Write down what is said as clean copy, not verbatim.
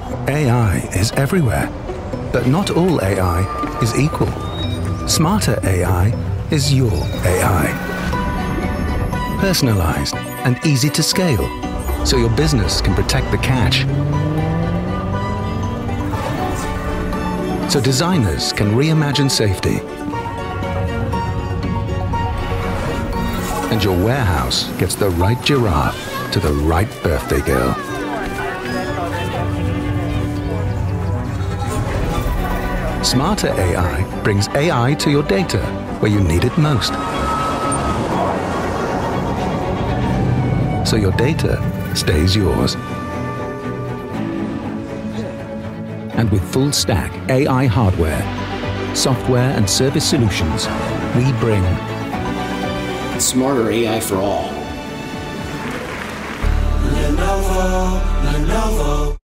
AI is everywhere, but not all AI is equal. Smarter AI is your AI. Personalized and easy to scale, so your business can protect the cash. So designers can reimagine safety. And your warehouse gets the right giraffe to the right birthday girl. Smarter AI brings AI to your data where you need it most. So your data stays yours. And with full stack AI hardware, software and service solutions, we bring smarter AI for all. Lenovo.